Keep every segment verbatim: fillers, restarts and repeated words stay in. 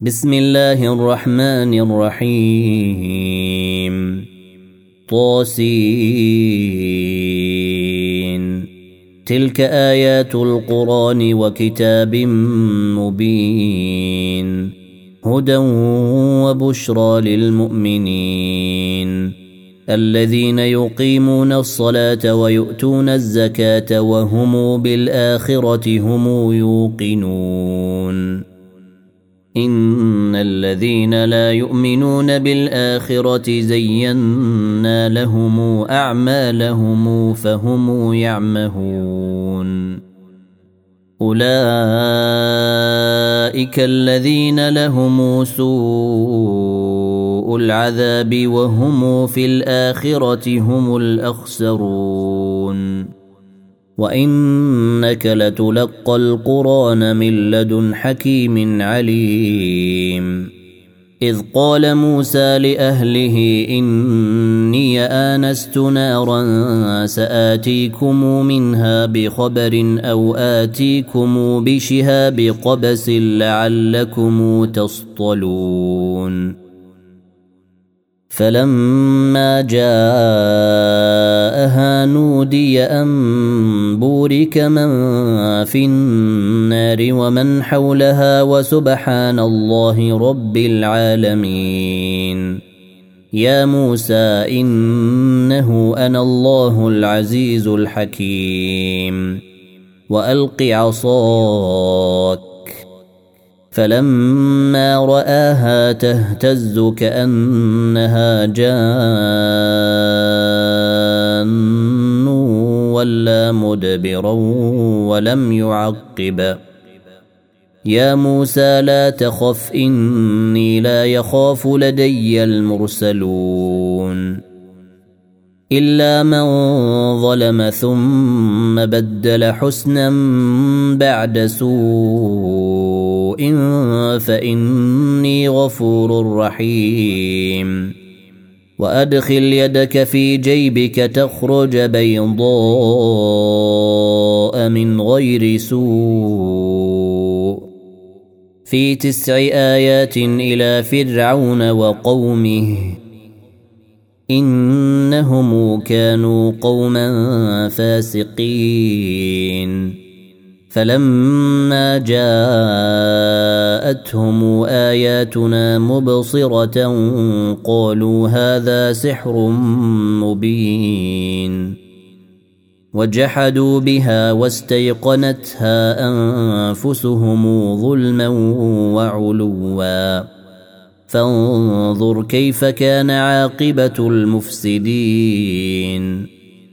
بسم الله الرحمن الرحيم طاسين تلك آيات القرآن وكتاب مبين هدى وبشرى للمؤمنين الذين يقيمون الصلاة ويؤتون الزكاة وهم بالآخرة هم يوقنون إن الذين لا يؤمنون بالآخرة زينا لهم أعمالهم فهم يعمهون أولئك الذين لهم سوء العذاب وهم في الآخرة هم الأخسرون وإنك لتلقى القرآن من لدن حكيم عليم إذ قال موسى لأهله إني آنست نارا سآتيكم منها بخبر أو آتيكم بشهاب قبس لعلكم تصطلون فلما جاءها نودي أن بورك من في النار ومن حولها وسبحان الله رب العالمين يا موسى إنه أنا الله العزيز الحكيم وألق عصاك فلما رآها تهتز كأنها جان ولا مدبرا ولم يعقب يا موسى لا تخف إني لا يخاف لدي المرسلون إلا من ظلم ثم بدل حسنا بعد سوء فإني غفور رحيم وأدخل يدك في جيبك تخرج بيضاء من غير سوء في تسع آيات إلى فرعون وقومه إنهم كانوا قوما فاسقين فلما جاءتهم آياتنا مبصرة قالوا هذا سحر مبين وجحدوا بها واستيقنتها أنفسهم ظلما وعلوا فانظر كيف كان عاقبة المفسدين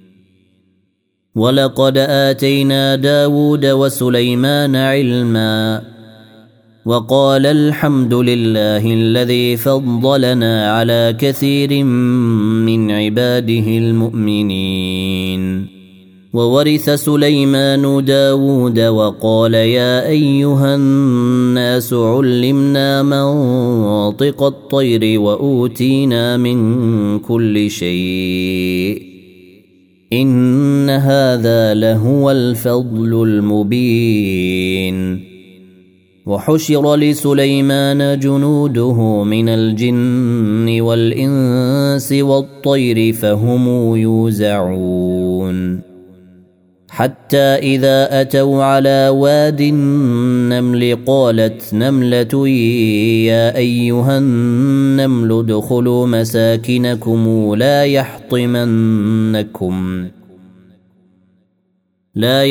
ولقد آتينا داود وسليمان علما وقال الحمد لله الذي فضلنا على كثير من عباده المؤمنين وورث سليمان داود وقال يا أيها الناس علمنا منطق الطير وأوتينا من كل شيء إن هذا لهو الفضل المبين وحشر لسليمان جنوده من الجن والإنس والطير فهم يوزعون حتى إذا أتوا على واد النمل قالت نملة يا أيها النمل ادخلوا مساكنكم لا يحطمنكم لا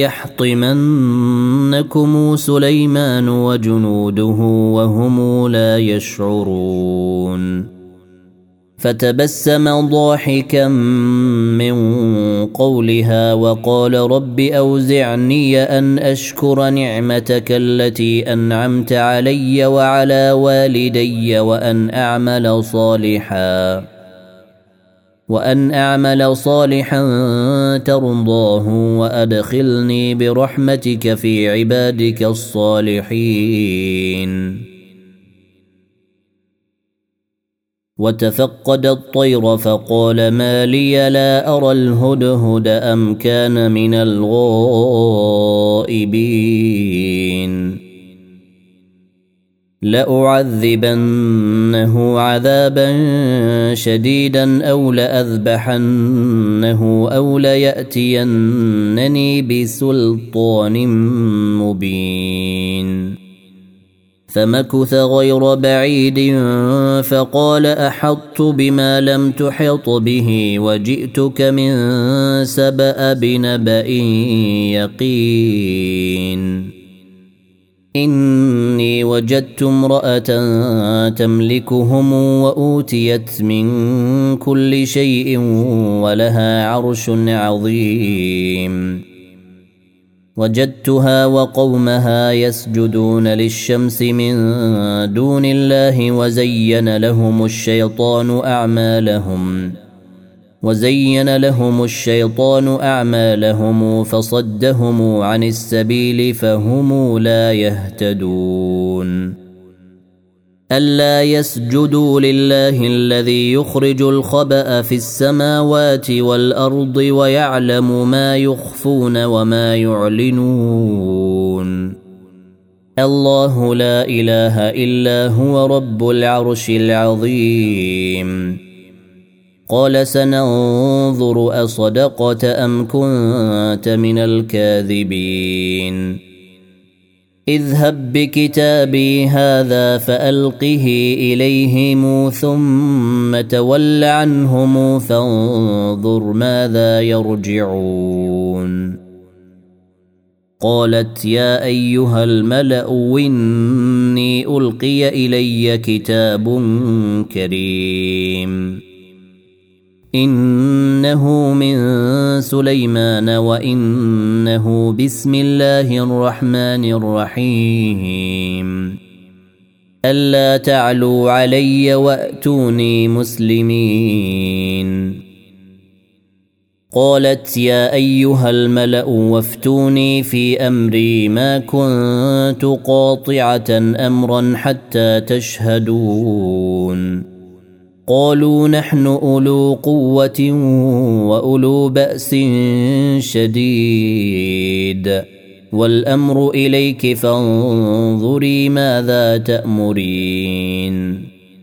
يحطمنكم سليمان وجنوده وهم لا يشعرون فتبسم ضاحكا من قولها وقال رب أوزعني أن أشكر نعمتك التي أنعمت علي وعلى والدي وأن أعمل صالحا وأن أعمل صالحا ترضاه وأدخلني برحمتك في عبادك الصالحين وتفقد الطير فقال ما لي لا أرى الهدهد أم كان من الغائبين لأعذبنه عذابا شديدا أو لأذبحنه أو ليأتينني بسلطان مبين. فمكث غير بعيد فقال أحطت بما لم تحط به وجئتك من سبأ بنبأ يقين. إني وجدت امرأة تملكهم وأوتيت من كل شيء ولها عرش عظيم. وجدتها وقومها يسجدون للشمس من دون الله وزين لهم الشيطان أعمالهم وزين لهم الشيطان أعمالهم فصدهم عن السبيل فهم لا يهتدون. ألا يسجدوا لله الذي يخرج الخبأ في السماوات والأرض ويعلم ما يخفون وما يعلنون. الله لا إله إلا هو رب العرش العظيم. قال سننظر أصدقت أم كنت من الكاذبين. اذهب بكتابي هذا فألقه إليهم ثم تول عنهم فانظر ماذا يرجعون. قالت يا أيها الملأ إني ألقي إلي كتاب كريم إنه من سليمان وإنه بسم الله الرحمن الرحيم. ألا تعلوا علي وأتوني مسلمين. قالت يا أيها الملأ وافتوني في أمري ما كنت قاطعة أمرا حتى تشهدون. قالوا نحن أولو قوة وأولو بأس شديد والأمر إليك فانظري ماذا تأمرين.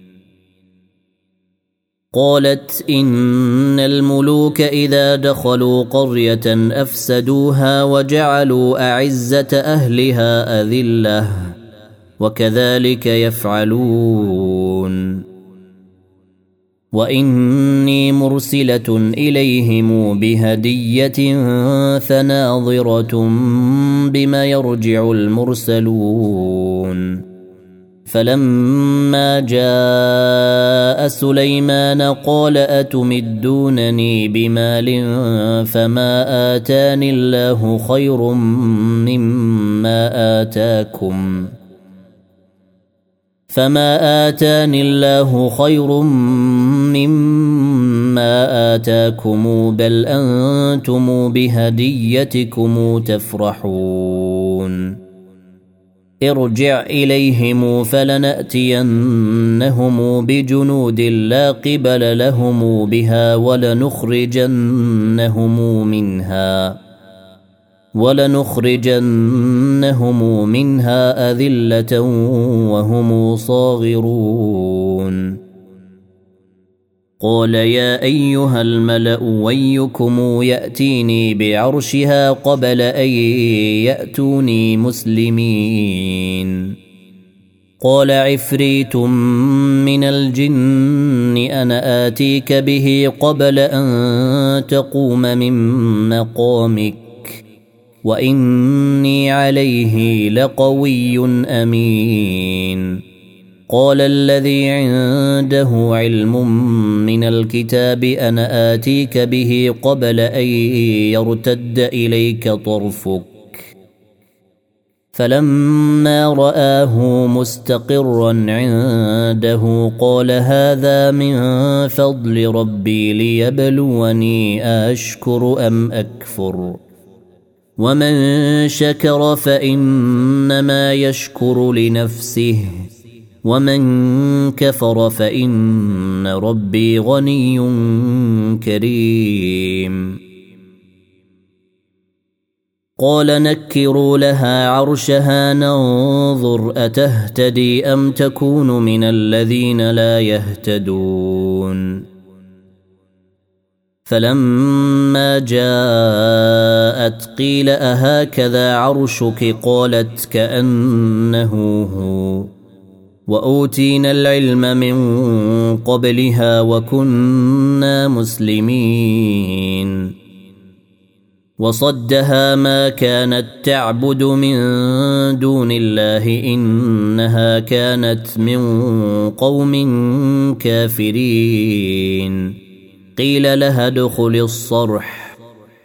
قالت إن الملوك إذا دخلوا قرية أفسدوها وجعلوا أعزة أهلها أذلة وكذلك يفعلون. وإني مرسلة إليهم بهدية فناظرة بما يرجع المرسلون. فلما جاء سليمان قال أتمدونني بمال فما آتاني الله خير مما آتاكم فما آتاني الله خير مما آتاكم بل أنتم بهديتكم تفرحون. ارجع إليهم فلنأتينهم بجنود لا قبل لهم بها ولنخرجنهم منها ولنخرجنهم منها أذلة وهم صاغرون. قال يا أيها الملأ ويكم يأتيني بعرشها قبل أن يأتوني مسلمين. قال عفريت من الجن أنا آتيك به قبل أن تقوم من مقامك وإني عليه لقوي أمين. قال الذي عنده علم من الكتاب أنا آتيك به قبل أن يرتد إليك طرفك. فلما رآه مستقرا عنده قال هذا من فضل ربي ليبلوني أشكر أم أكفر. ومن شكر فإنما يشكر لنفسه ومن كفر فإن ربي غني كريم. قال نكروا لها عرشها ننظر أتهتدي أم تكون من الذين لا يهتدون فلما جاءت قيل أهكذا عرشك قالت كأنه هو وأوتينا العلم من قبلها وكنا مسلمين وصدها ما كانت تعبد من دون الله إنها كانت من قوم كافرين قيل لها ادخل الصرح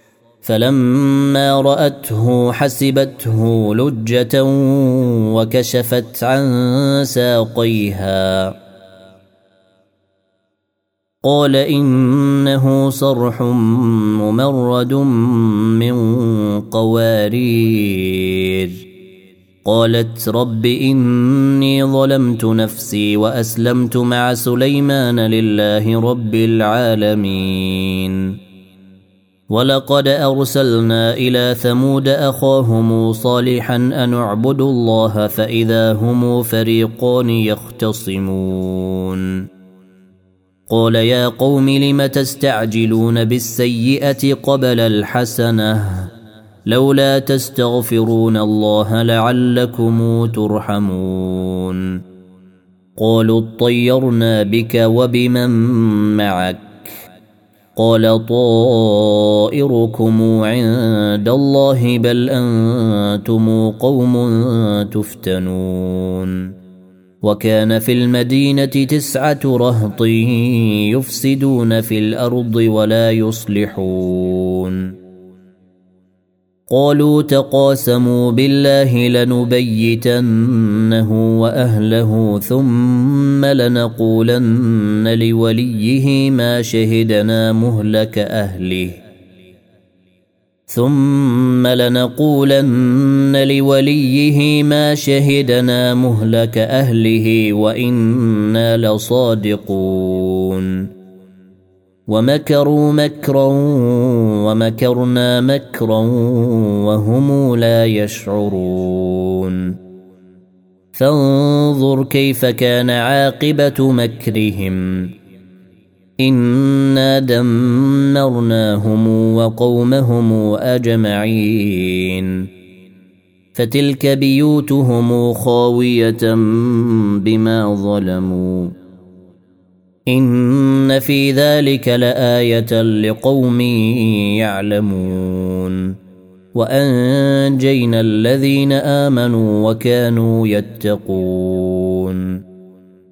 فلما رأته حسبته لجة وكشفت عن ساقيها قال إنه صرح ممرد من قوارير قالت رب إني ظلمت نفسي وأسلمت مع سليمان لله رب العالمين ولقد أرسلنا إلى ثمود أخاهم صالحا أن اعبدوا الله فإذا هم فريقان يختصمون قال يا قوم لم تستعجلون بالسيئة قبل الحسنة لولا تستغفرون الله لعلكم ترحمون قالوا اطيرنا بك وبمن معك قال طائركم عند الله بل أنتم قوم تفتنون وكان في المدينة تسعة رهط يفسدون في الأرض ولا يصلحون قالوا تقاسموا بالله لنبيتنه وأهله ثم لنقولن لوليه ما شهدنا مهلك أهله ثم لنقولن لوليه ما شهدنا مهلك أهله وإنا لصادقون ومكروا مكرا ومكرنا مكرا وهم لا يشعرون فانظر كيف كان عاقبة مكرهم إنا دمرناهم وقومهم أجمعين فتلك بيوتهم خاوية بما ظلموا إن في ذلك لآية لقوم يعلمون وأنجينا الذين آمنوا وكانوا يتقون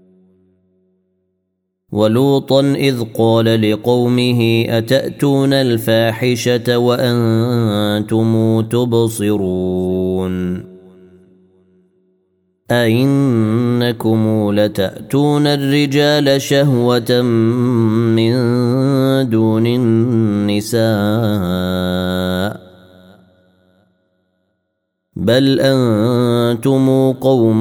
ولوطا إذ قال لقومه أتأتون الفاحشة وأنتم تبصرون أئنكم لتأتون الرجال شهوة من دون النساء بل أنتم قوم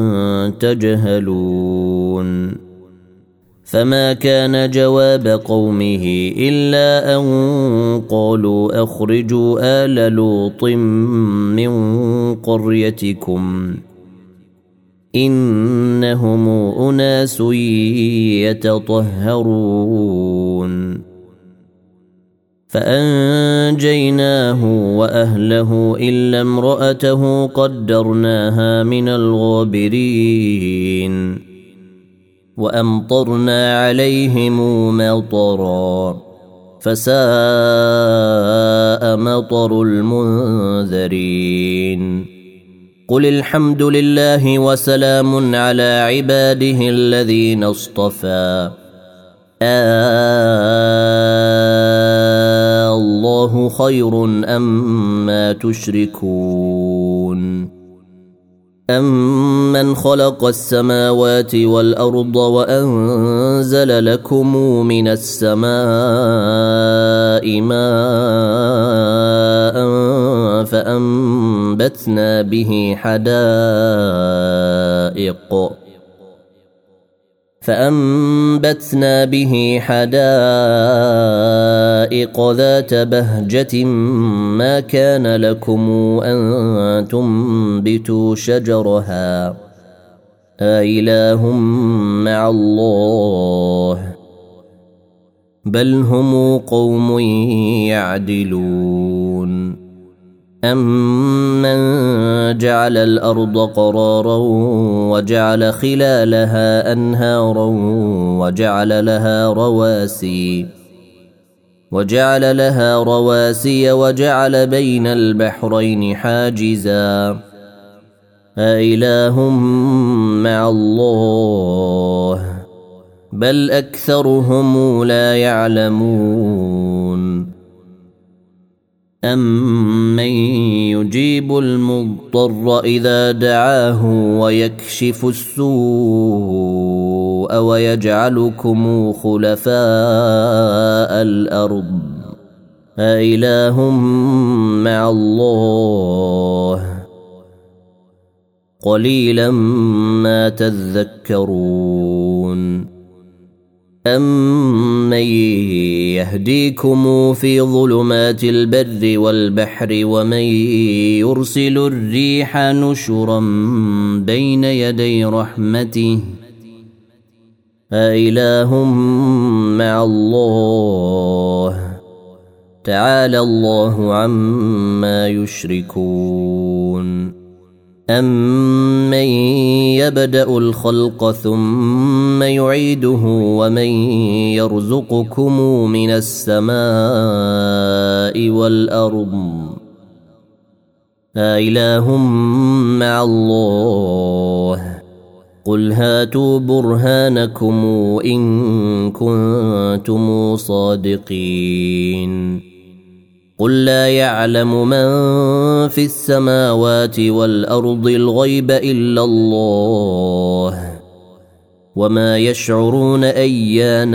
تجهلون فما كان جواب قومه إلا أن قالوا أخرجوا آل لوط من قريتكم إنهم أناس يتطهرون فأنجيناه وأهله إلا امرأته قدرناها من الغابرين وأمطرنا عليهم مطرا فساء مطر المنذرين قل الحمد لله وسلام على عباده الذين اصطفى آه الله خير أما تشركون أمن خلق السماوات والأرض وأنزل لكم من السماء ماء فأنبتنا به حدائق فأنبتنا به حدائق ذات بهجة ما كان لكم أن تنبتوا شجرها أإله مع الله بل هم قوم يعدلون أمن جعل الأرض قرارا وجعل خلالها أنهارا وجعل لها رواسي وجعل لها رواسي وجعل بين البحرين حاجزا أإله مع الله بل أكثرهم لا يعلمون أمن يجيب المضطر إذا دعاه ويكشف السوء ويجعلكم خلفاء الأرض أإله مع الله قليلا ما تذكرون أمن يهديكم في ظلمات البر والبحر ومن يرسل الريح نشرا بين يدي رحمته أإله مع الله تعالى الله عما يشركون أمن يبدأ الخلق ثم يعيده ومن يرزقكم من السماء والأرض أإله مع الله قل هاتوا برهانكم إن كنتم صادقين قل لا يعلم من في السماوات والأرض الغيب إلا الله وما يشعرون أيان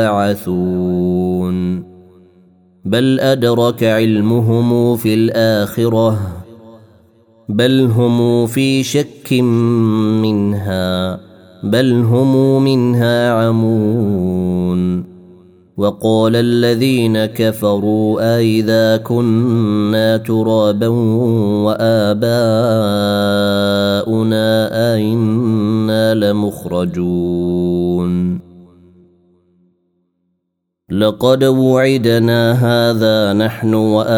يبعثون بل أدرك علمهم في الآخرة بل هم في شك منها بل هم منها عمون وقال الذين كفروا أئذا كنا ترابا وآباؤنا أئنا لمخرجون لقد وعدنا هذا نحن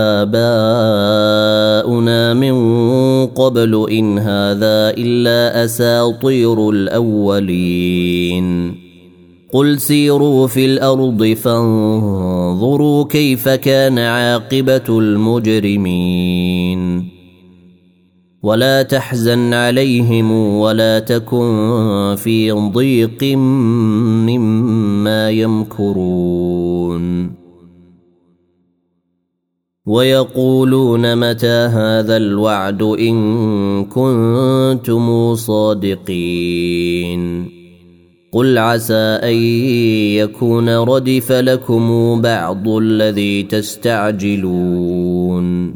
وآباؤنا من قبل إن هذا إلا أساطير الأولين قل سيروا في الأرض فانظروا كيف كان عاقبة المجرمين ولا تحزن عليهم ولا تكن في ضيق مما يمكرون ويقولون متى هذا الوعد إن كنتم صادقين قل عسى أن يكون ردف لكم بعض الذي تستعجلون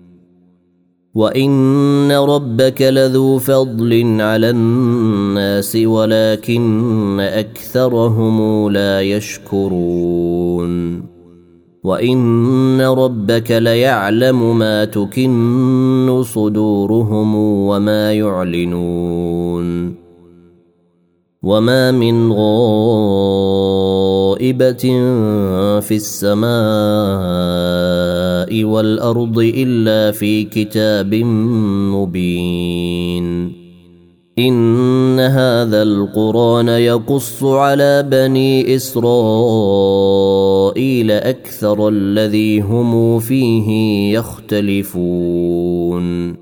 وإن ربك لذو فضل على الناس ولكن أكثرهم لا يشكرون وإن ربك ليعلم ما تكن صدورهم وما يعلنون وما من غائبة في السماء والأرض إلا في كتاب مبين إن هذا القرآن يقص على بني إسرائيل أكثر الذي هم فيه يختلفون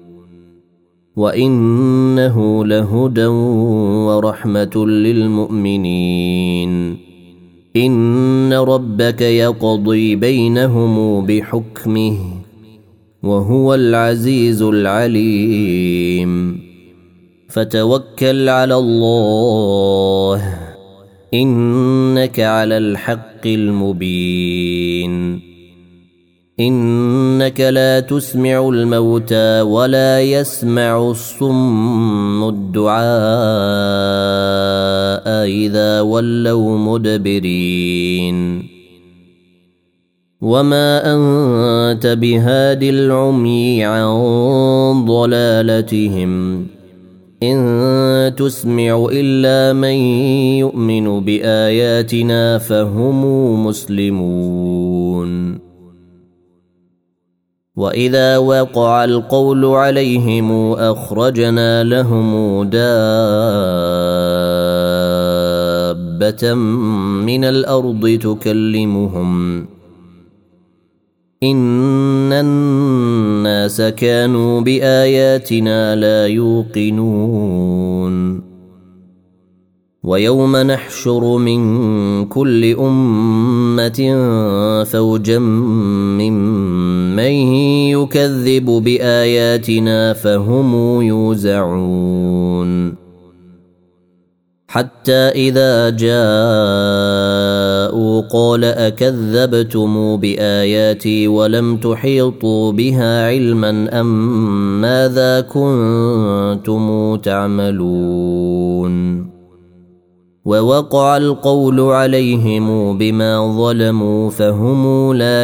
وإنه لهدى ورحمة للمؤمنين إن ربك يقضي بينهم بحكمه وهو العزيز العليم فتوكل على الله إنك على الحق المبين إنك لا تسمع الموتى ولا يسمع الصم الدعاء إذا ولوا مدبرين وما أنت بهاد العمي عن ضلالتهم إن تسمع إلا من يؤمن بآياتنا فهم مسلمون وإذا وقع القول عليهم أخرجنا لهم دابة من الأرض تكلمهم إن الناس كانوا بآياتنا لا يوقنون ويوم نحشر من كل أمة فوجا ممن يكذب بآياتنا فهم يوزعون حتى إذا جاءوا قال أكذبتم بآياتي ولم تحيطوا بها علما أم ماذا كنتم تعملون ووقع القول عليهم بما ظلموا فهم لا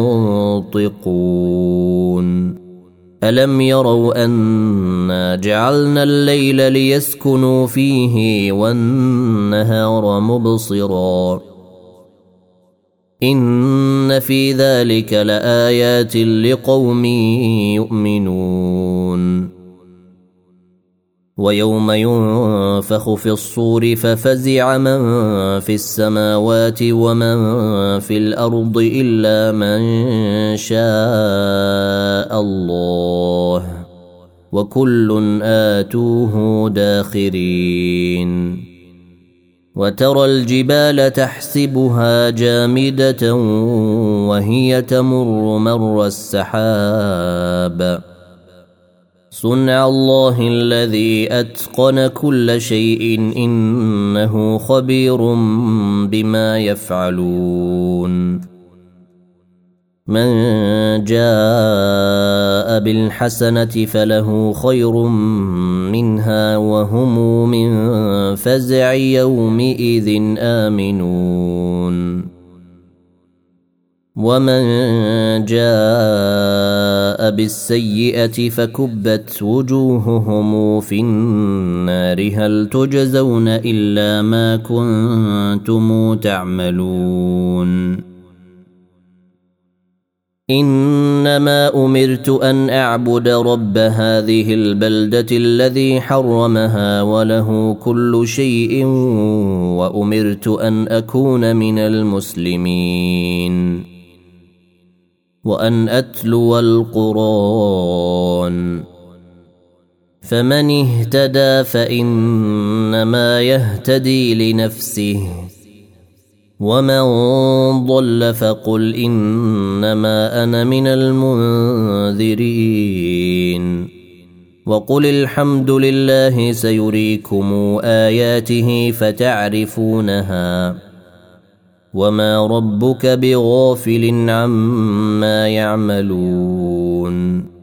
ينطقون ألم يروا أنا جعلنا الليل ليسكنوا فيه والنهار مبصرا إن في ذلك لآيات لقوم يؤمنون ويوم ينفخ في الصور ففزع من في السماوات ومن في الأرض إلا من شاء الله وكل آتوه داخرين وترى الجبال تحسبها جامدة وهي تمر مر السحاب صنع الله الذي أتقن كل شيء إنه خبير بما يفعلون من جاء بالحسنة فله خير منها وهم من فزع يومئذ آمنون ومن جاء بالسيئة فكبت وجوههم في النار هل تجزون إلا ما كنتم تعملون إنما أمرت أن أعبد رب هذه البلدة الذي حرمها وله كل شيء وأمرت أن أكون من المسلمين وأن أتلو القرآن فمن اهتدى فإنما يهتدي لنفسه ومن ضل فقل إنما أنا من المنذرين وقل الحمد لله سيريكم آياته فتعرفونها وما ربك بغافل عما يعملون